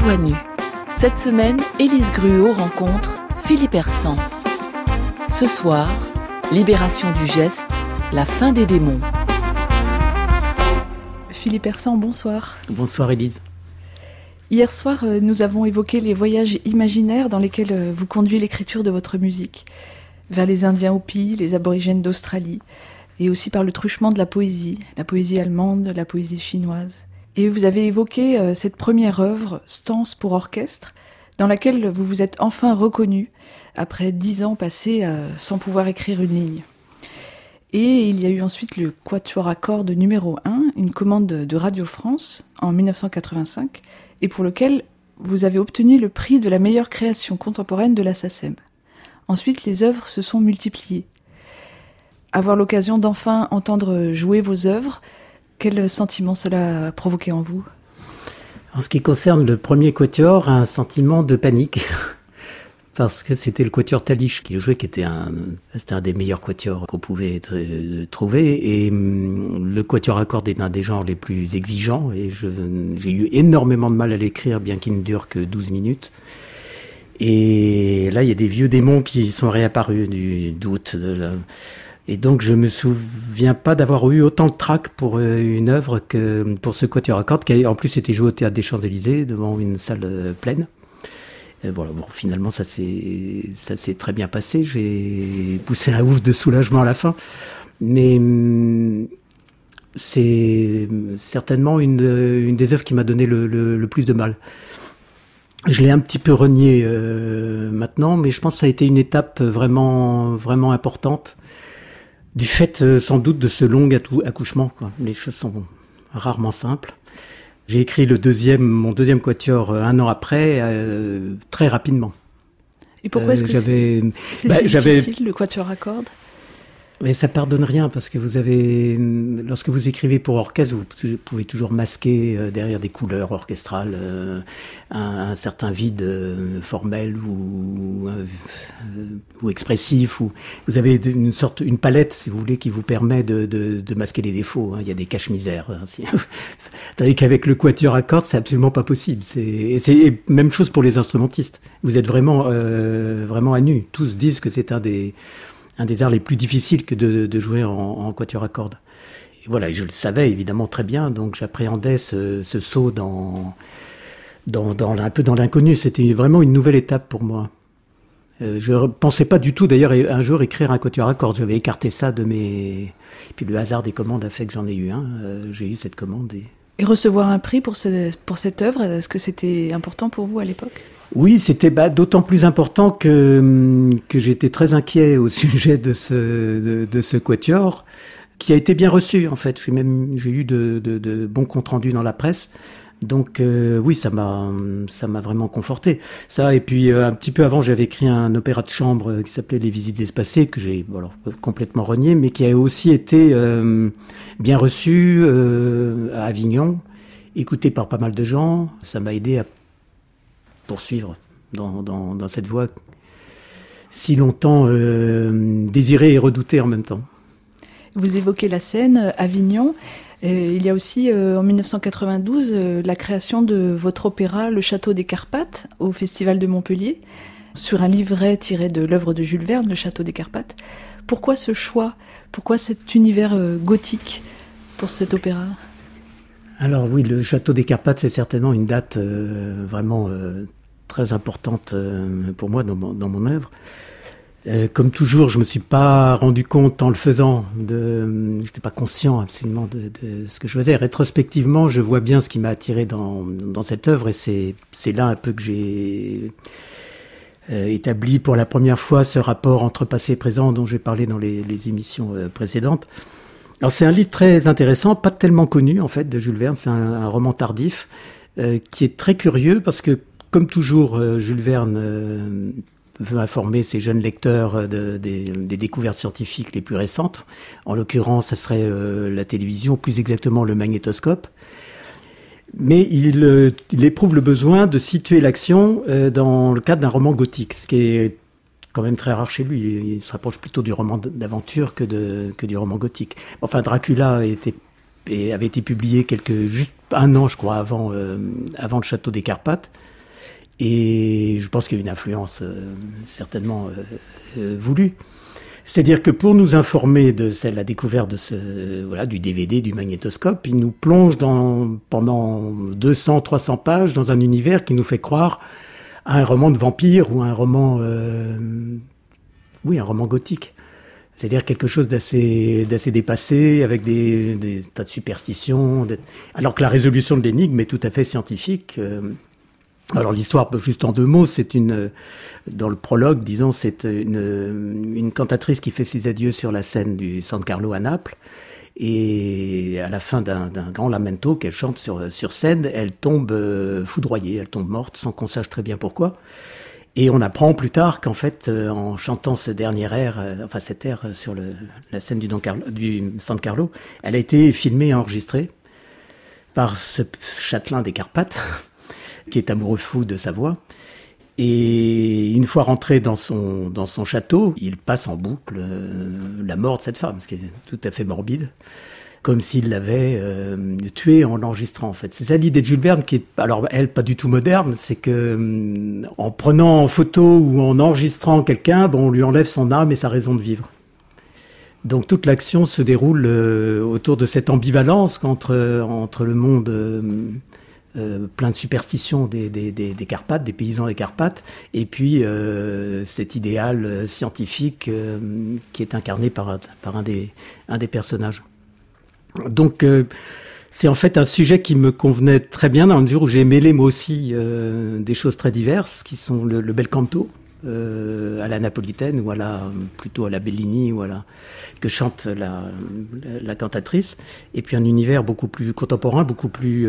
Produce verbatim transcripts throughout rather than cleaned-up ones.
voix nue. Cette semaine, Élise Gruau rencontre Philippe Hersant. Ce soir, libération du geste, la fin des démons. Philippe Hersant, bonsoir. Bonsoir Élise. Hier soir, nous avons évoqué les voyages imaginaires dans lesquels vous conduit l'écriture de votre musique, vers les Indiens Hopis, les aborigènes d'Australie, et aussi par le truchement de la poésie, la poésie allemande, la poésie chinoise. Et vous avez évoqué euh, cette première œuvre, Stances pour orchestre, dans laquelle vous vous êtes enfin reconnu, après dix ans passés euh, sans pouvoir écrire une ligne. Et il y a eu ensuite le Quatuor à cordes numéro un, une commande de Radio France, en dix-neuf cent quatre-vingt-cinq, et pour lequel vous avez obtenu le prix de la meilleure création contemporaine de la SACEM. Ensuite, les œuvres se sont multipliées. Avoir l'occasion d'enfin entendre jouer vos œuvres, quel sentiment cela a provoqué en vous ? En ce qui concerne le premier quatuor, un sentiment de panique. Parce que c'était le quatuor Talich qui le jouait, qui était un, c'était un des meilleurs quatuors qu'on pouvait t- trouver. Et hum, le quatuor à cordes est un des genres les plus exigeants. Et je, j'ai eu énormément de mal à l'écrire, bien qu'il ne dure que douze minutes. Et là, il y a des vieux démons qui sont réapparus du doute. De la... Et donc, je me souviens pas d'avoir eu autant de trac pour une œuvre que pour ce quatuor à cordes, qui en plus était joué au Théâtre des Champs-Élysées, devant une salle pleine. Et voilà, bon, finalement, ça s'est, ça s'est très bien passé. J'ai poussé un ouf de soulagement à la fin. Mais c'est certainement une, une des œuvres qui m'a donné le, le, le plus de mal. Je l'ai un petit peu renié euh, maintenant, mais je pense que ça a été une étape vraiment, vraiment importante. Du fait, euh, sans doute, de ce long atou- accouchement, quoi. Les choses sont rarement simples. J'ai écrit le deuxième, mon deuxième quatuor euh, un an après, euh, très rapidement. Et pourquoi est-ce Euh, que j'avais, c'est, c'est bah, si j'avais, difficile, le quatuor à cordes ? Mais ça pardonne rien, parce que vous avez, lorsque vous écrivez pour orchestre, vous pouvez toujours masquer euh, derrière des couleurs orchestrales euh, un, un certain vide euh, formel ou, euh, ou expressif. Ou vous avez une sorte, une palette, si vous voulez, qui vous permet de, de, de masquer les défauts. Hein. Il y a des cache-misères. Hein, si... Tandis qu'avec le quatuor à cordes, c'est absolument pas possible. C'est, et c'est même chose pour les instrumentistes. Vous êtes vraiment, euh, vraiment à nu. Tous disent que c'est un des un des arts les plus difficiles que de, de jouer en, en quatuor à cordes. Et voilà, je le savais évidemment très bien, donc j'appréhendais ce, ce saut dans, dans, dans, un peu dans l'inconnu. C'était vraiment une nouvelle étape pour moi. Euh, je ne pensais pas du tout, d'ailleurs, un jour écrire un quatuor à cordes. J'avais écarté ça de mes... Et puis le hasard des commandes a fait que j'en ai eu un. Euh, j'ai eu cette commande. Et, et recevoir un prix pour, ce, pour cette œuvre, est-ce que c'était important pour vous à l'époque ? Oui, c'était bah, d'autant plus important que, que j'étais très inquiet au sujet de ce, de, de ce quatuor, qui a été bien reçu en fait. J'ai même j'ai eu de, de, de bons comptes rendus dans la presse. Donc euh, oui, ça m'a ça m'a vraiment conforté. Ça et puis euh, un petit peu avant, j'avais écrit un opéra de chambre qui s'appelait Les Visites espacées, que j'ai bon, alors, complètement renié, mais qui a aussi été euh, bien reçu euh, à Avignon, écouté par pas mal de gens. Ça m'a aidé à poursuivre dans, dans, dans cette voie si longtemps euh, désirée et redoutée en même temps. Vous évoquez la Seine, Avignon. Euh, il y a aussi euh, en dix-neuf cent quatre-vingt-douze euh, la création de votre opéra Le Château des Carpates au Festival de Montpellier, sur un livret tiré de l'œuvre de Jules Verne, Le Château des Carpates. Pourquoi ce choix ? Pourquoi cet univers euh, gothique pour cet opéra ? Alors oui, le Château des Carpates, c'est certainement une date euh, vraiment euh, très importante euh, pour moi dans mon, dans mon œuvre. Euh, comme toujours, je me suis pas rendu compte en le faisant, de, j'étais pas conscient absolument de, de ce que je faisais. Rétrospectivement, je vois bien ce qui m'a attiré dans, dans cette œuvre, et c'est, c'est là un peu que j'ai euh, établi pour la première fois ce rapport entre passé et présent dont j'ai parlé dans les, les émissions euh, précédentes. Alors c'est un livre très intéressant, pas tellement connu en fait de Jules Verne, c'est un, un roman tardif euh, qui est très curieux parce que comme toujours euh, Jules Verne euh, veut informer ses jeunes lecteurs de, des, des découvertes scientifiques les plus récentes. En l'occurrence, ça serait euh, la télévision, plus exactement le magnétoscope. Mais il, euh, il éprouve le besoin de situer l'action euh, dans le cadre d'un roman gothique, ce qui est quand même très rare chez lui. Il, il se rapproche plutôt du roman d'aventure que, de, que du roman gothique. Enfin, Dracula était, et avait été publié quelques, juste un an, je crois, avant, euh, avant le Château des Carpates. Et je pense qu'il y a une influence euh, certainement euh, euh, voulue. C'est-à-dire que pour nous informer de celle, la découverte de ce, euh, voilà, du D V D, du magnétoscope, il nous plonge dans, pendant deux cents, trois cents pages dans un univers qui nous fait croire à un roman de vampire ou à un roman, euh, oui, un roman gothique. C'est-à-dire quelque chose d'assez, d'assez dépassé, avec des, des tas de superstitions, des... alors que la résolution de l'énigme est tout à fait scientifique. Euh, Alors l'histoire, juste en deux mots, c'est une, dans le prologue, disons, c'est une, une cantatrice qui fait ses adieux sur la scène du San Carlo à Naples, et à la fin d'un, d'un grand lamento qu'elle chante sur, sur scène, elle tombe foudroyée, elle tombe morte, sans qu'on sache très bien pourquoi. Et on apprend plus tard qu'en fait, en chantant ce dernier air, enfin cet air sur le, la scène du, Don Carlo, du San Carlo, elle a été filmée et enregistrée par ce châtelain des Carpates, qui est amoureux fou de sa voix. Et une fois rentré dans son, dans son château, il passe en boucle euh, la mort de cette femme, ce qui est tout à fait morbide, comme s'il l'avait euh, tuée en l'enregistrant, en fait. C'est ça l'idée de Jules Verne, qui est, alors elle, pas du tout moderne, c'est que euh, en prenant en photo ou en enregistrant quelqu'un, bon, on lui enlève son âme et sa raison de vivre. Donc toute l'action se déroule euh, autour de cette ambivalence entre, entre le monde... Euh, Euh, plein de superstitions des, des, des, des Carpates, des paysans des Carpates, et puis euh, cet idéal scientifique euh, qui est incarné par, par un, des, un des personnages. Donc euh, c'est en fait un sujet qui me convenait très bien dans la mesure où j'ai mêlé moi aussi euh, des choses très diverses, qui sont le, le bel canto euh, à la napolitaine, ou à la, plutôt à la Bellini, ou à la, que chante la, la, la cantatrice, et puis un univers beaucoup plus contemporain, beaucoup plus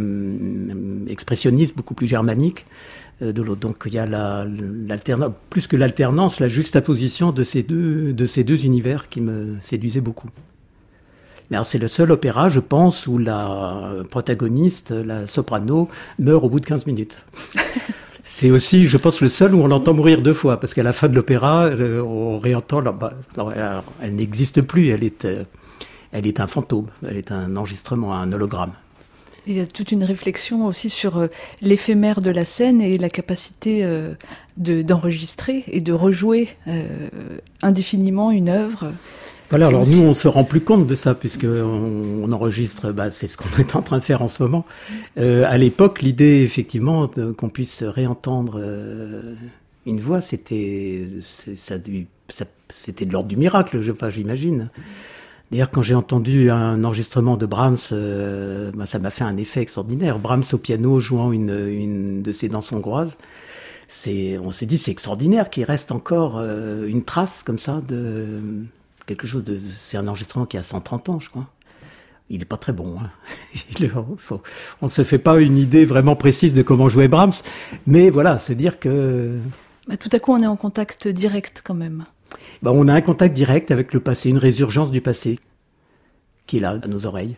euh, expressionniste, beaucoup plus germanique euh, de l'autre. Donc il y a la, l'alternance, plus que l'alternance, la juxtaposition de ces deux, de ces deux univers qui me séduisaient beaucoup. Mais alors c'est le seul opéra, je pense, où la protagoniste, la soprano, meurt au bout de quinze minutes. C'est aussi, je pense, le seul où on l'entend mourir deux fois, parce qu'à la fin de l'opéra, on réentend... Bah, alors, elle n'existe plus, elle est, elle est un fantôme, elle est un enregistrement, un hologramme. Il y a toute une réflexion aussi sur l'éphémère de la scène et la capacité de, d'enregistrer et de rejouer euh, indéfiniment une œuvre. Voilà, c'est alors aussi... nous, on se rend plus compte de ça, puisqu'on on enregistre, bah, c'est ce qu'on est en train de faire en ce moment. Euh, à l'époque, l'idée, effectivement, de, qu'on puisse réentendre euh, une voix, c'était, c'est, ça, ça, c'était de l'ordre du miracle, je, enfin, j'imagine. D'ailleurs, quand j'ai entendu un enregistrement de Brahms, euh, bah, ça m'a fait un effet extraordinaire. Brahms au piano jouant une, une de ses danses hongroises. C'est, on s'est dit, c'est extraordinaire qu'il reste encore euh, une trace comme ça de... quelque chose de, c'est un enregistrement qui a cent trente ans, je crois. Il n'est pas très bon. Hein. Il faut, on ne se fait pas une idée vraiment précise de comment jouer Brahms, mais voilà, se dire que... Bah, tout à coup, on est en contact direct quand même. Bah, on a un contact direct avec le passé, une résurgence du passé qui est là, à nos oreilles.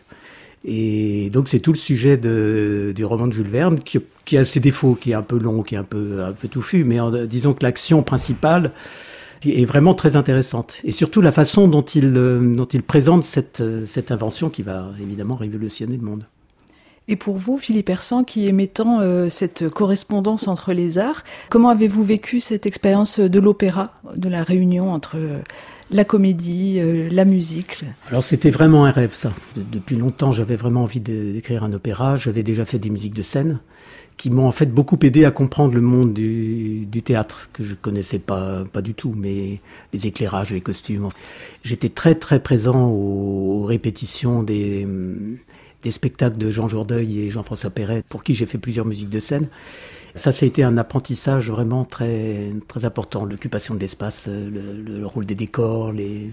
Et donc c'est tout le sujet de, du roman de Jules Verne, qui, qui a ses défauts, qui est un peu long, qui est un peu, un peu touffu, mais en, disons que l'action principale est vraiment très intéressante. Et surtout la façon dont il, dont il présente cette, cette invention qui va évidemment révolutionner le monde. Et pour vous, Philippe Hersan, qui aimait tant euh, cette correspondance entre les arts, comment avez-vous vécu cette expérience de l'opéra, de la réunion entre euh, la comédie, euh, la musique? Alors c'était vraiment un rêve, ça. Depuis longtemps, j'avais vraiment envie d'écrire un opéra. J'avais déjà fait des musiques de scène qui m'ont en fait beaucoup aidé à comprendre le monde du, du théâtre, que je connaissais pas, pas du tout, mais les éclairages, les costumes. J'étais très très présent aux, aux répétitions des... des spectacles de Jean Jourdeuil et Jean-François Perret, pour qui j'ai fait plusieurs musiques de scène. Ça, ça a été un apprentissage vraiment très, très important. L'occupation de l'espace, le, le rôle des décors. Les...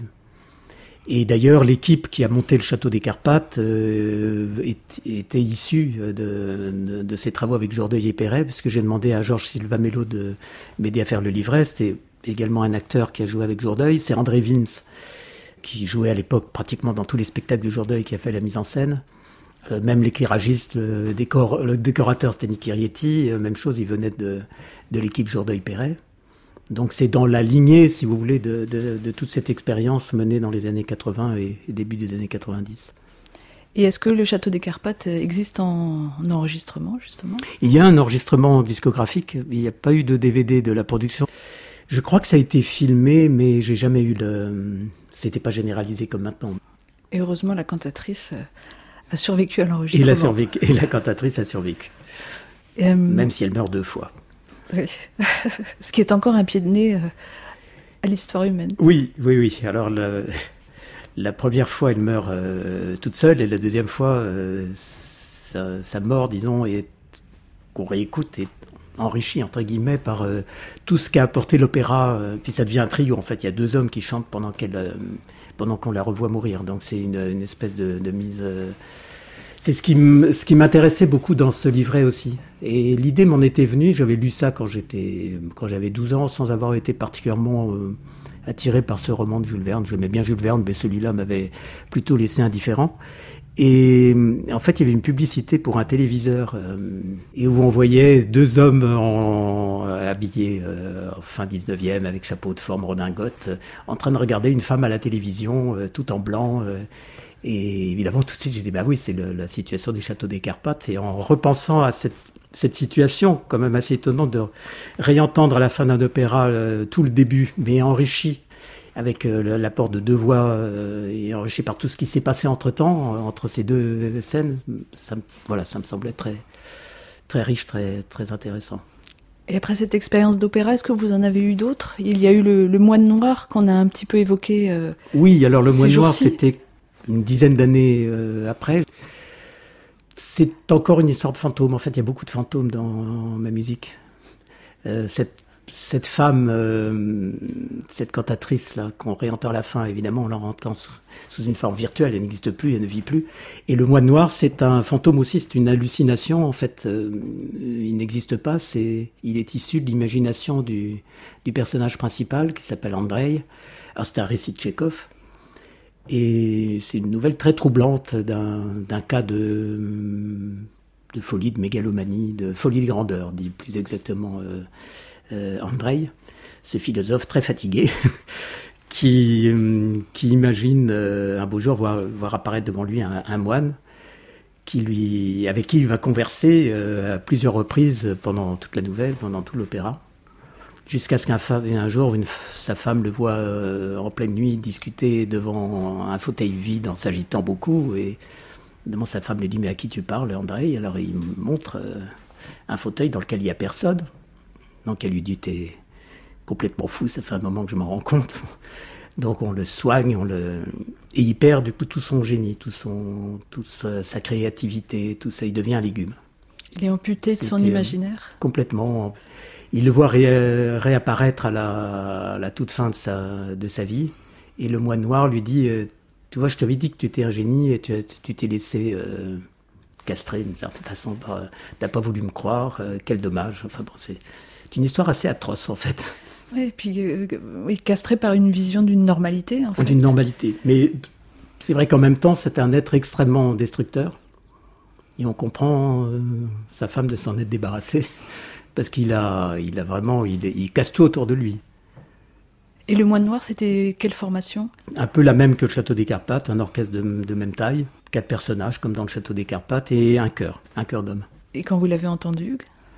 Et d'ailleurs, l'équipe qui a monté le château des Carpates euh, est, était issue de, de, de ces travaux avec Jourdeuil et Perret, parce que j'ai demandé à Georges Silva Mello de m'aider à faire le livret. C'était également un acteur qui a joué avec Jourdeuil. C'est André Wims, qui jouait à l'époque pratiquement dans tous les spectacles de Jourdeuil, qui a fait la mise en scène. Euh, même l'éclairagiste, le, décor, le décorateur, c'était Nick Rietti, euh, même chose, il venait de, de l'équipe Jourdeuil-Perret. Donc c'est dans la lignée, si vous voulez, de, de, de toute cette expérience menée dans les années quatre-vingts et, et début des années quatre-vingt-dix. Et est-ce que le Château des Carpates existe en, en enregistrement, justement ? Il y a un enregistrement discographique, il n'y a pas eu de D V D de la production. Je crois que ça a été filmé, mais j'ai jamais eu le... C'était pas généralisé comme maintenant. Et heureusement, la cantatrice a survécu à l'enregistrement. Et la, survécu... Et la cantatrice a survécu. Euh... Même si elle meurt deux fois. Oui. Ce qui est encore un pied de nez à l'histoire humaine. Oui, oui, oui. Alors, la, la première fois, elle meurt euh, toute seule, et la deuxième fois, euh, sa, sa mort, disons, est, qu'on réécoute, est enrichi entre guillemets par euh, tout ce qu'a apporté l'opéra, euh, puis ça devient un trio en fait. Il y a deux hommes qui chantent pendant qu'elle, euh, pendant qu'on la revoit mourir. Donc c'est une, une espèce de, de mise. Euh... C'est ce qui m- ce qui m'intéressait beaucoup dans ce livret aussi. Et l'idée m'en était venue. J'avais lu ça quand j'étais quand j'avais douze ans, sans avoir été particulièrement euh, attiré par ce roman de Jules Verne. J'aimais bien Jules Verne, mais celui-là m'avait plutôt laissé indifférent. Et en fait, il y avait une publicité pour un téléviseur euh, et où on voyait deux hommes en, euh, habillés euh, fin dix-neuvième avec chapeau de forme redingote, euh, en train de regarder une femme à la télévision, euh, tout en blanc. Euh, et évidemment, tout de suite, j'ai dit, bah oui, c'est le, la situation du Château des Carpates. Et en repensant à cette, cette situation, quand même assez étonnante de réentendre à la fin d'un opéra euh, tout le début, mais enrichi, avec euh, l'apport de deux voix euh, et enrichi par tout ce qui s'est passé entre-temps, euh, entre ces deux scènes, ça, voilà, ça me semblait très, très riche, très, très intéressant. Et après cette expérience d'opéra, est-ce que vous en avez eu d'autres ? Il y a eu le, le Moine Noir qu'on a un petit peu évoqué. Euh, oui, alors le Moine Noir, jours-ci. C'était une dizaine d'années euh, après. C'est encore une histoire de fantômes. En fait, il y a beaucoup de fantômes dans ma musique. Euh, cette Cette femme, euh, cette cantatrice-là, qu'on réentend à la fin, évidemment, on l'entend sous, sous une forme virtuelle, elle n'existe plus, elle ne vit plus. Et le Moine Noir, c'est un fantôme aussi, c'est une hallucination, en fait, euh, il n'existe pas, c'est, il est issu de l'imagination du, du personnage principal, qui s'appelle Andreï. Alors c'est un récit de Tchekhov, et c'est une nouvelle très troublante d'un, d'un cas de, de folie, de mégalomanie, de folie de grandeur, dit plus exactement... Euh, Euh, Andreï, ce philosophe très fatigué, qui, euh, qui imagine euh, un beau jour voir, voir apparaître devant lui un, un moine qui lui, avec qui il va converser euh, à plusieurs reprises pendant toute la nouvelle, pendant tout l'opéra, jusqu'à ce qu'un un jour une, sa femme le voit euh, en pleine nuit discuter devant un fauteuil vide en s'agitant beaucoup, et évidemment sa femme lui dit « Mais à qui tu parles, Andreï ?» Alors il montre euh, un fauteuil dans lequel il n'y a personne. Donc elle lui dit, t'es complètement fou, ça fait un moment que je m'en rends compte. Donc on le soigne, on le... et il perd du coup tout son génie, tout son, toute sa, sa créativité, tout ça, il devient un légume. Il est amputé de son C'était imaginaire. Complètement. Il le voit ré, réapparaître à la, à la toute fin de sa, de sa vie, et le Moine Noir lui dit, tu vois, je t'avais dit que tu étais un génie, et tu, tu t'es laissé... Euh, castré d'une certaine façon, par, t'as pas voulu me croire, euh, quel dommage. Enfin bon, c'est... C'est une histoire assez atroce, en fait. Oui, et puis euh, oui, castré par une vision d'une normalité, en fait. D'une normalité. Mais c'est vrai qu'en même temps, c'est un être extrêmement destructeur. Et on comprend euh, sa femme de s'en être débarrassée. Parce qu'il a, il a vraiment... Il, il casse tout autour de lui. Et le Moine Noir, c'était quelle formation ? Un peu la même que le Château des Carpates, un orchestre de, de même taille. Quatre personnages, comme dans le Château des Carpates, et un chœur, un chœur d'hommes. Et quand vous l'avez entendu ?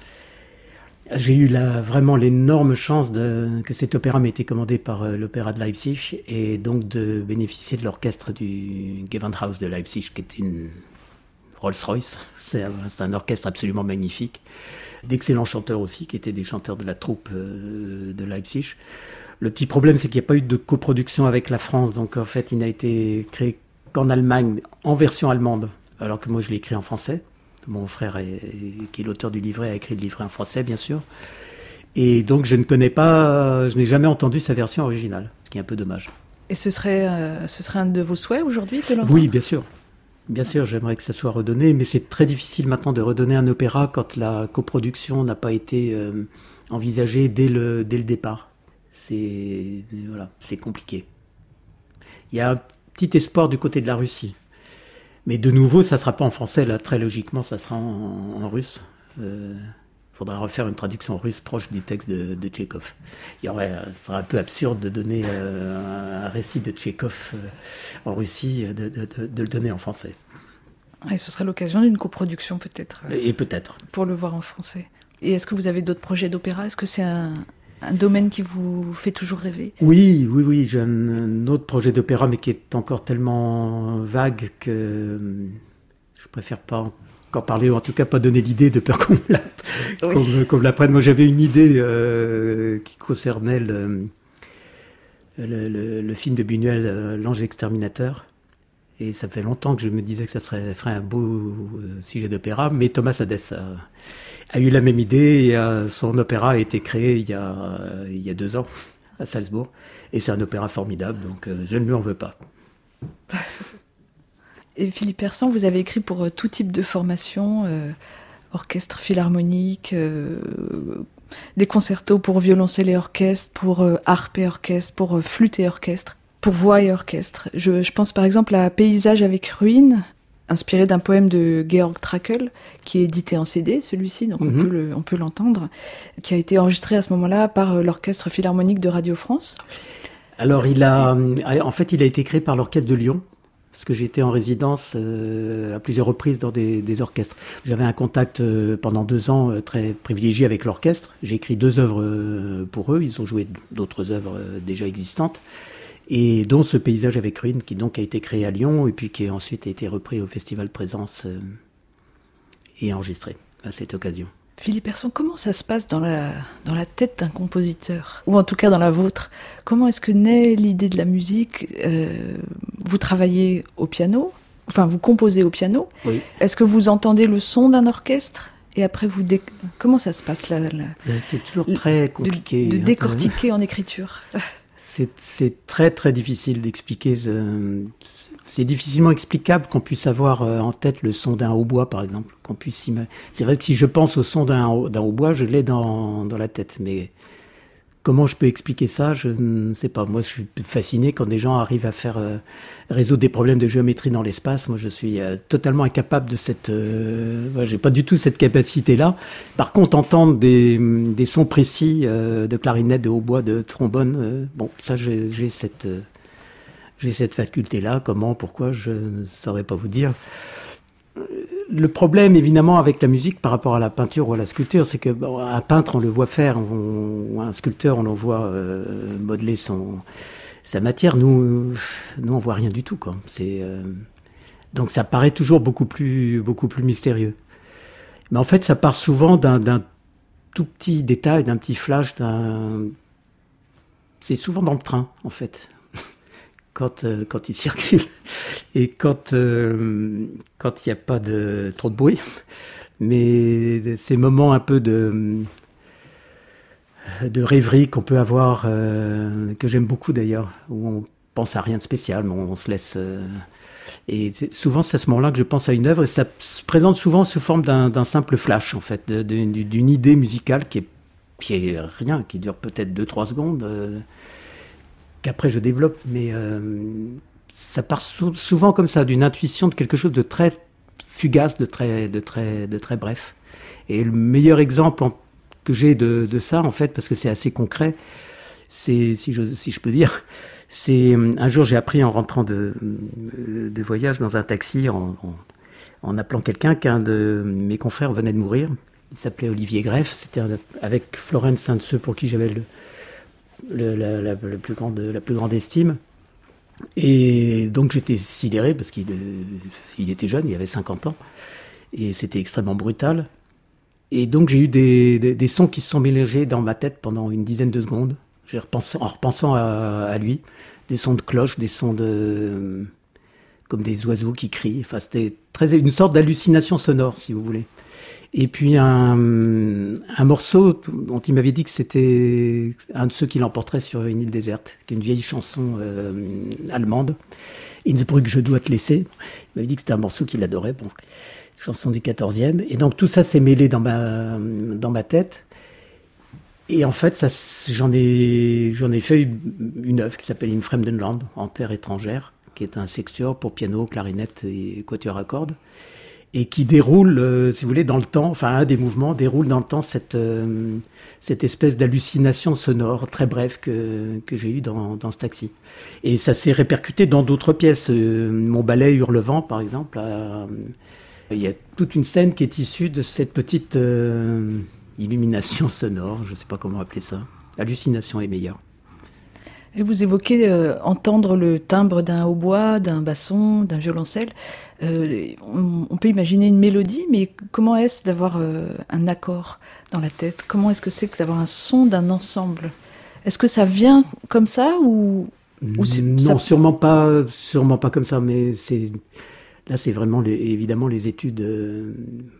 J'ai eu la, vraiment l'énorme chance de, que cet opéra m'ait été commandé par euh, l'opéra de Leipzig, et donc de bénéficier de l'orchestre du Gewandhaus de Leipzig, qui est une Rolls-Royce. C'est un, c'est un orchestre absolument magnifique. D'excellents chanteurs aussi, qui étaient des chanteurs de la troupe euh, de Leipzig. Le petit problème, c'est qu'il n'y a pas eu de coproduction avec la France, donc en fait, il n'a été créé qu'en Allemagne, en version allemande, alors que moi je l'ai écrit en français. Mon frère, est, qui est l'auteur du livret, a écrit le livret en français, bien sûr. Et donc, je ne connais pas, je n'ai jamais entendu sa version originale, ce qui est un peu dommage. Et ce serait, euh, ce serait un de vos souhaits aujourd'hui de l'entendre ? Oui, bien sûr. Bien sûr, j'aimerais que ça soit redonné, mais c'est très difficile maintenant de redonner un opéra quand la coproduction n'a pas été euh, envisagée dès le, dès le départ. C'est, voilà, c'est compliqué. Il y a un petit espoir du côté de la Russie. Mais de nouveau, ça ne sera pas en français, là, très logiquement, ça sera en, en russe. Il euh, faudra refaire une traduction russe proche du texte de, de Tchekhov. Il y aurait, ce serait un peu absurde de donner euh, un récit de Tchekhov euh, en Russie, de, de, de, de le donner en français. Et ce serait l'occasion d'une coproduction peut-être. Et peut-être. Pour le voir en français. Et est-ce que vous avez d'autres projets d'opéra ? Est-ce que c'est un, un domaine qui vous fait toujours rêver ? Oui, oui, oui. J'ai un, un autre projet d'opéra, mais qui est encore tellement vague que je préfère pas encore parler, ou en tout cas pas donner l'idée, de peur qu'on me la, oui. qu'on me, qu'on me la prenne. Moi, j'avais une idée euh, qui concernait le, le, le, le film de Buñuel, euh, L'Ange exterminateur. Et ça fait longtemps que je me disais que ça serait, ferait un beau sujet d'opéra, mais Thomas Hadès a, a eu la même idée, et a, son opéra a été créé il y a, il y a deux ans à Salzbourg, et c'est un opéra formidable, donc euh, je ne lui en veux pas. Et Philippe Hersant, vous avez écrit pour euh, tout type de formation, euh, orchestre philharmonique, euh, des concertos pour violoncelle et orchestre, pour euh, harpe et orchestre, pour euh, flûte et orchestre, pour voix et orchestre. Je, je pense par exemple à Paysage avec ruines, inspiré d'un poème de Georg Trakl, qui est édité en C D, celui-ci, donc mm-hmm. on peut le, on peut l'entendre, qui a été enregistré à ce moment-là par euh, l'Orchestre Philharmonique de Radio France. Alors, il a, en fait, il a été créé par l'Orchestre de Lyon, parce que j'ai été en résidence euh, à plusieurs reprises dans des, des orchestres. J'avais un contact euh, pendant deux ans euh, très privilégié avec l'orchestre. J'ai écrit deux œuvres euh, pour eux. Ils ont joué d'autres œuvres euh, déjà existantes, et dont ce Paysage avec ruines, qui donc a été créé à Lyon, et puis qui ensuite a été repris au Festival Présence euh, et enregistré à cette occasion. Philippe Hersant, comment ça se passe dans la, dans la tête d'un compositeur, ou en tout cas dans la vôtre ? Comment est-ce que naît l'idée de la musique ? euh, Vous travaillez au piano, enfin vous composez au piano. Oui. Est-ce que vous entendez le son d'un orchestre ? Et après, vous dé... comment ça se passe là, là C'est toujours très compliqué. De, de décortiquer en écriture. C'est, c'est très très difficile d'expliquer. C'est difficilement explicable qu'on puisse avoir en tête le son d'un hautbois, par exemple. Qu'on puisse imaginer. C'est vrai que si je pense au son d'un, d'un hautbois, je l'ai dans, dans la tête. Mais comment je peux expliquer ça ? Je ne sais pas. Moi, je suis fasciné quand des gens arrivent à faire euh, résoudre des problèmes de géométrie dans l'espace. Moi, je suis euh, totalement incapable de cette... Euh, ouais, j'ai pas du tout cette capacité-là. Par contre, entendre des, des sons précis euh, de clarinette, de hautbois, de trombone, euh, bon, ça, j'ai, j'ai cette... Euh, J'ai cette faculté-là. Comment, pourquoi, je ne saurais pas vous dire. Le problème, évidemment, avec la musique par rapport à la peinture ou à la sculpture, c'est que bon, un peintre, on le voit faire, on, ou un sculpteur, on le voit euh, modeler son, sa matière. Nous, nous, on voit rien du tout, quoi. C'est, euh, donc, ça paraît toujours beaucoup plus, beaucoup plus mystérieux. Mais en fait, ça part souvent d'un, d'un tout petit détail, d'un petit flash, d'un... C'est souvent dans le train, en fait. Quand, euh, quand il circule et quand euh, quand il n'y a pas de trop de bruit, mais ces moments un peu de de rêverie qu'on peut avoir, euh, que j'aime beaucoup d'ailleurs, où on pense à rien de spécial, mais on, on se laisse euh, et c'est, souvent c'est à ce moment-là que je pense à une œuvre, et ça se présente souvent sous forme d'un, d'un simple flash en fait, de, de, d'une idée musicale qui est qui est rien, qui dure peut-être deux trois secondes. Euh, qu'après je développe, mais euh, ça part sou- souvent comme ça, d'une intuition de quelque chose de très fugace, de très, de très, de très bref. Et le meilleur exemple en, que j'ai de, de ça, en fait, parce que c'est assez concret, c'est, si je, si je peux dire, c'est un jour j'ai appris en rentrant de, de voyage dans un taxi, en, en, en appelant quelqu'un, qu'un de mes confrères venait de mourir. Il s'appelait Olivier Greff, c'était un, avec Florence Saint-Seux, pour qui j'avais le Le, la, la, la, plus grande, la plus grande estime. Et donc j'étais sidéré parce qu'il il était jeune, il avait cinquante ans, et c'était extrêmement brutal. Et donc j'ai eu des, des, des sons qui se sont mélangés dans ma tête pendant une dizaine de secondes. J'ai repensé, en repensant à, à lui, des sons de cloche, des sons de comme des oiseaux qui crient. Enfin, c'était très, une sorte d'hallucination sonore, si vous voulez. Et puis un, un morceau dont il m'avait dit que c'était un de ceux qui l'emporterait sur une île déserte, qui est une vieille chanson euh, allemande, Innsbruck, je dois te laisser. Il m'avait dit que c'était un morceau qu'il adorait, bon, chanson du quatorzième. Et donc tout ça s'est mêlé dans ma, dans ma tête. Et en fait, ça, j'en ai, j'en ai fait une, une œuvre qui s'appelle In Fremdenland, en terre étrangère, qui est un sextuor pour piano, clarinette et quatuor à cordes. et qui déroule, euh, si vous voulez, dans le temps, enfin un des mouvements déroule dans le temps cette, euh, cette espèce d'hallucination sonore très brève que, que j'ai eue dans, dans ce taxi. Et ça s'est répercuté dans d'autres pièces. Euh, mon ballet Hurlevent, par exemple, a, il y a toute une scène qui est issue de cette petite euh, illumination sonore, je ne sais pas comment appeler ça. Hallucination est meilleure. Et vous évoquez euh, entendre le timbre d'un hautbois, d'un basson, d'un violoncelle. Euh, on, on peut imaginer une mélodie, mais comment est-ce d'avoir euh, un accord dans la tête ? Comment est-ce que c'est que d'avoir un son d'un ensemble ? Est-ce que ça vient comme ça ou, ou c'est, Non, ça... sûrement pas, sûrement pas comme ça. Mais c'est là, c'est vraiment les, évidemment les études euh,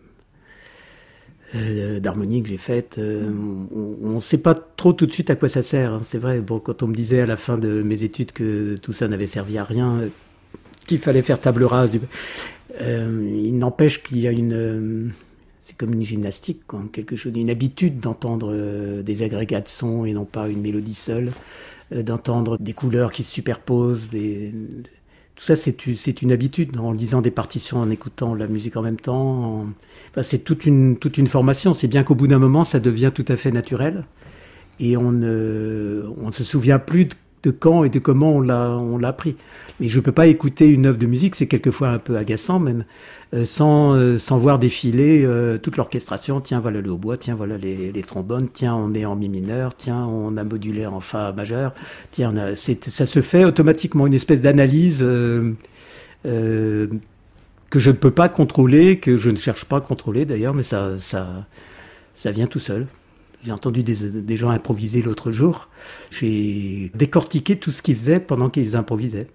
euh, d'harmonie que j'ai faites. Euh, on ne sait pas trop tout de suite à quoi ça sert. Hein, c'est vrai. Bon, quand on me disait à la fin de mes études que tout ça n'avait servi à rien, qu'il fallait faire table rase, du... euh, il n'empêche qu'il y a une, euh, c'est comme une gymnastique, quoi, quelque chose, une habitude d'entendre euh, des agrégats de sons et non pas une mélodie seule, euh, d'entendre des couleurs qui se superposent, des... tout ça c'est, c'est une habitude, en lisant des partitions, en écoutant la musique en même temps. En... Enfin, c'est toute une, toute une formation. C'est bien qu'au bout d'un moment, ça devient tout à fait naturel. Et on ne on se souvient plus de, de quand et de comment on l'a, on l'a appris. Mais je ne peux pas écouter une œuvre de musique, c'est quelquefois un peu agaçant même, euh, sans, euh, sans voir défiler euh, toute l'orchestration. Tiens, voilà le hautbois, tiens, voilà les, les trombones, tiens, on est en mi mineur, tiens, on a modulé en fa majeur. Tiens, on a, c'est, ça se fait automatiquement, une espèce d'analyse euh, euh, que je ne peux pas contrôler, que je ne cherche pas à contrôler d'ailleurs, mais ça, ça, ça vient tout seul. J'ai entendu des, des gens improviser l'autre jour. J'ai décortiqué tout ce qu'ils faisaient pendant qu'ils improvisaient.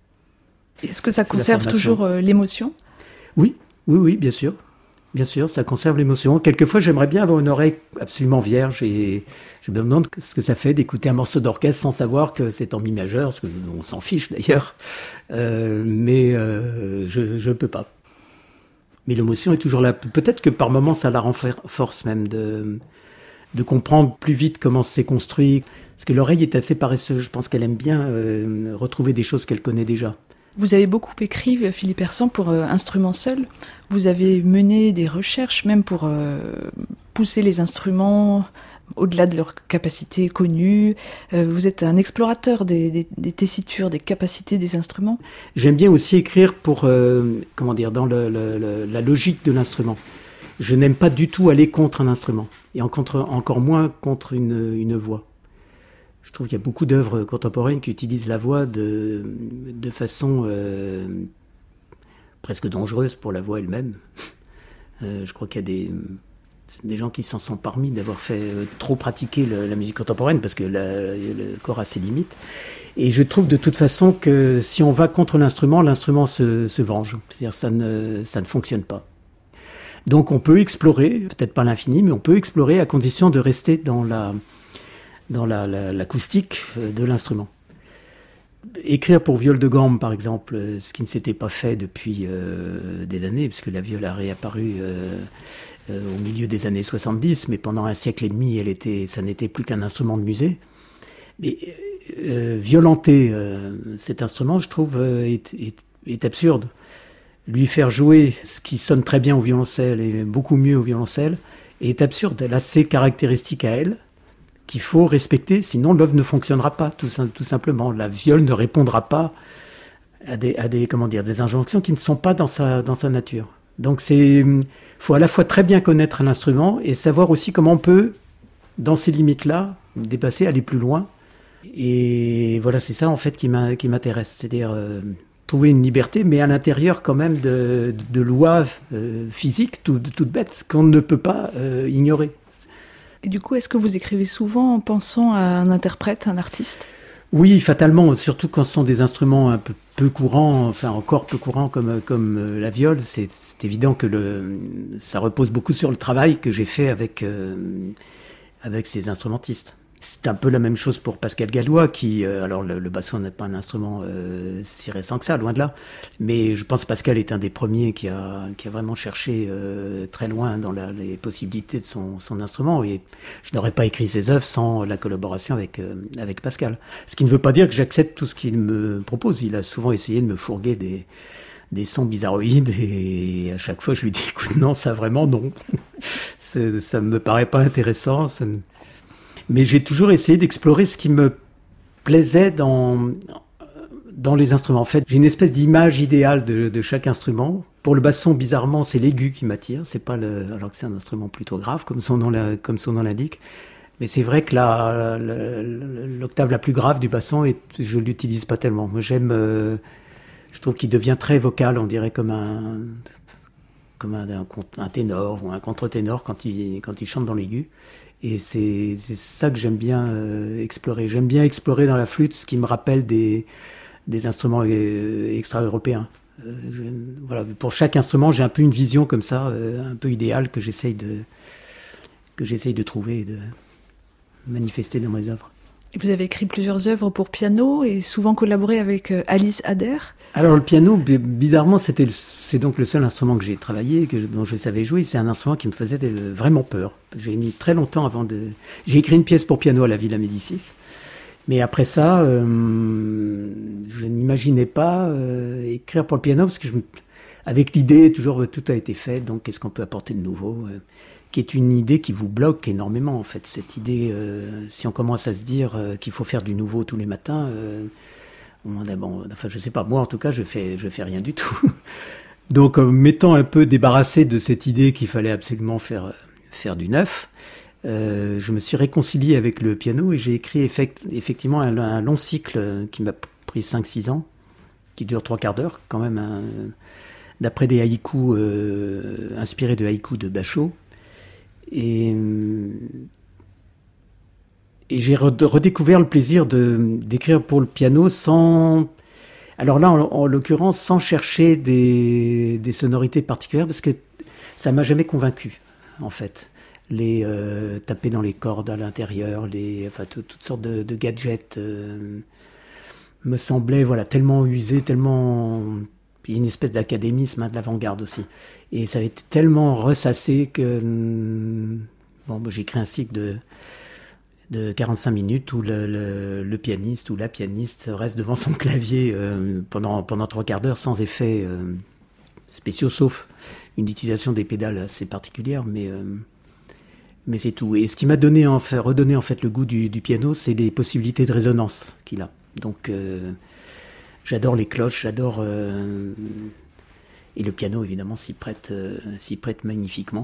Est-ce que ça conserve toujours euh, l'émotion ? Oui, oui, oui, bien sûr. Bien sûr, ça conserve l'émotion. Quelquefois, j'aimerais bien avoir une oreille absolument vierge et je me demande ce que ça fait d'écouter un morceau d'orchestre sans savoir que c'est en mi majeur, parce qu'on s'en fiche d'ailleurs. Euh, mais euh, je ne peux pas. Mais l'émotion est toujours là. Peut-être que par moments, ça la renforce même de, de comprendre plus vite comment c'est construit. Parce que l'oreille est assez paresseuse. Je pense qu'elle aime bien euh, retrouver des choses qu'elle connaît déjà. Vous avez beaucoup écrit, Philippe Hersant, pour euh, instruments seuls. Vous avez mené des recherches, même pour euh, pousser les instruments au-delà de leurs capacités connues. Euh, vous êtes un explorateur des, des, des tessitures, des capacités des instruments. J'aime bien aussi écrire pour, euh, comment dire, dans le, le, le, la logique de l'instrument. Je n'aime pas du tout aller contre un instrument, et en contre, encore moins contre une, une voix. Je trouve qu'il y a beaucoup d'œuvres contemporaines qui utilisent la voix de, de façon euh, presque dangereuse pour la voix elle-même. Euh, je crois qu'il y a des, des gens qui s'en sont parmi d'avoir fait euh, trop pratiquer le, la musique contemporaine parce que la, le corps a ses limites. Et je trouve de toute façon que si on va contre l'instrument, l'instrument se, se venge. C'est-à-dire ça ne, ça ne fonctionne pas. Donc on peut explorer, peut-être pas l'infini, mais on peut explorer à condition de rester dans la... dans la, la, l'acoustique de l'instrument. Écrire pour viole de gamme, par exemple, ce qui ne s'était pas fait depuis euh, des années, puisque la viole a réapparu euh, euh, au milieu des années soixante-dix, mais pendant un siècle et demi, elle était, ça n'était plus qu'un instrument de musée. Mais euh, violenter euh, cet instrument, je trouve, euh, est, est, est absurde. Lui faire jouer ce qui sonne très bien au violoncelle et beaucoup mieux au violoncelle est absurde. Elle a ses caractéristiques à elle, qu'il faut respecter, sinon l'œuvre ne fonctionnera pas, tout, tout simplement. La viole ne répondra pas à des, à des, comment dire, des injonctions qui ne sont pas dans sa, dans sa nature. Donc c'est, faut à la fois très bien connaître l'instrument et savoir aussi comment on peut, dans ces limites-là, dépasser, aller plus loin. Et voilà, c'est ça en fait qui, m'a, qui m'intéresse, c'est-à-dire euh, trouver une liberté, mais à l'intérieur quand même de, de lois euh, physiques toutes tout bêtes qu'on ne peut pas euh, ignorer. Et du coup, est-ce que vous écrivez souvent en pensant à un interprète, un artiste ? Oui, fatalement, surtout quand ce sont des instruments un peu peu courants, enfin encore peu courants comme, comme la viole. C'est, c'est évident que le, ça repose beaucoup sur le travail que j'ai fait avec, euh, avec ces instrumentistes. C'est un peu la même chose pour Pascal Gallois, qui, euh, alors le, le basson n'est pas un instrument euh, si récent que ça, loin de là, mais je pense que Pascal est un des premiers qui a, qui a vraiment cherché euh, très loin dans la, les possibilités de son, son instrument, et je n'aurais pas écrit ses œuvres sans la collaboration avec, euh, avec Pascal. Ce qui ne veut pas dire que j'accepte tout ce qu'il me propose. Il a souvent essayé de me fourguer des, des sons bizarroïdes et à chaque fois je lui dis écoute non ça vraiment non c'est, ça me paraît pas intéressant ça ne... mais j'ai toujours essayé d'explorer ce qui me plaisait dans dans les instruments. En fait j'ai une espèce d'image idéale de, de chaque instrument. Pour le basson bizarrement c'est l'aigu qui m'attire, c'est pas le alors que c'est un instrument plutôt grave comme son nom la... comme son nom l'indique. Mais c'est vrai que la, la, la, l'octave la plus grave du basson est, je l'utilise pas tellement. Moi j'aime euh, je trouve qu'il devient très vocal, on dirait comme un, comme un, un, un ténor ou un contre-ténor quand il, quand il chante dans l'aigu. Et c'est, c'est ça que j'aime bien euh, explorer. J'aime bien explorer dans la flûte ce qui me rappelle des, des instruments euh, extra-européens. Euh, je, voilà, pour chaque instrument, j'ai un peu une vision comme ça, euh, un peu idéale que j'essaye de, que j'essaye de trouver et de manifester dans mes œuvres. Et vous avez écrit plusieurs œuvres pour piano et souvent collaboré avec Alice Adair. Alors le piano, bizarrement, c'était le, c'est donc le seul instrument que j'ai travaillé, que je, dont je savais jouer. C'est un instrument qui me faisait vraiment peur. J'ai mis très longtemps avant de... J'ai écrit une pièce pour piano à la Villa Médicis. Mais après ça, euh, je n'imaginais pas euh, écrire pour le piano, parce que je, avec l'idée, toujours tout a été fait, donc qu'est-ce qu'on peut apporter de nouveau euh, qui est une idée qui vous bloque énormément, en fait. Cette idée, euh, si on commence à se dire euh, qu'il faut faire du nouveau tous les matins, euh, on a, bon, enfin, je sais pas, moi en tout cas, je fais, je fais rien du tout. Donc, euh, m'étant un peu débarrassé de cette idée qu'il fallait absolument faire, faire du neuf, euh, je me suis réconcilié avec le piano et j'ai écrit effect, effectivement un, un long cycle qui m'a pris cinq six ans, qui dure trois quarts d'heure, quand même, un, d'après des haïkus, euh, inspirés de haïkus de Bachot. Et, et j'ai redécouvert le plaisir de, d'écrire pour le piano sans... Alors là, en, en l'occurrence, sans chercher des, des sonorités particulières, parce que ça m'a jamais convaincu, en fait. Les euh, taper dans les cordes à l'intérieur, les, enfin, tout, toutes sortes de, de gadgets euh, me semblaient voilà, tellement usés, tellement... Il y a une espèce d'académisme, hein, de l'avant-garde aussi. Et ça avait été tellement ressassé que... Bon, j'ai écrit un cycle de, de quarante-cinq minutes où le, le, le pianiste ou la pianiste reste devant son clavier euh, pendant, pendant trois quarts d'heure sans effets euh, spéciaux, sauf une utilisation des pédales assez particulière, mais, euh, mais c'est tout. Et ce qui m'a donné, en fait, redonné en fait, le goût du, du piano, c'est les possibilités de résonance qu'il a. Donc... Euh, J'adore les cloches, j'adore... Euh, et le piano, évidemment, s'y prête, euh, s'y prête magnifiquement.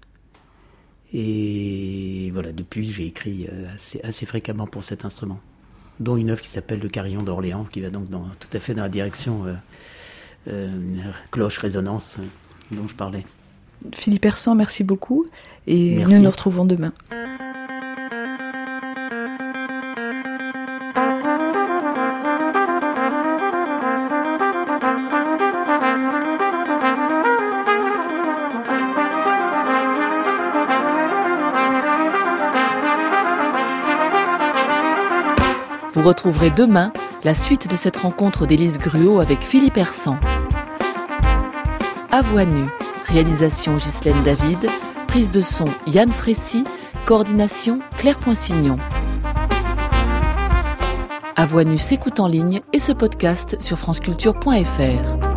Et voilà, depuis, j'ai écrit euh, assez, assez fréquemment pour cet instrument, dont une œuvre qui s'appelle Le Carillon d'Orléans, qui va donc dans, tout à fait dans la direction euh, euh, cloche-résonance euh, dont je parlais. Philippe Hersant, merci beaucoup. Et merci. Nous nous retrouvons demain. Vous retrouverez demain la suite de cette rencontre d'Élise Gruau avec Philippe Hersant. À voix nue, réalisation Ghislaine David, prise de son Yann Frécy, coordination Claire Poinsignon. À voix nue s'écoute en ligne et se podcast sur franceculture point f r.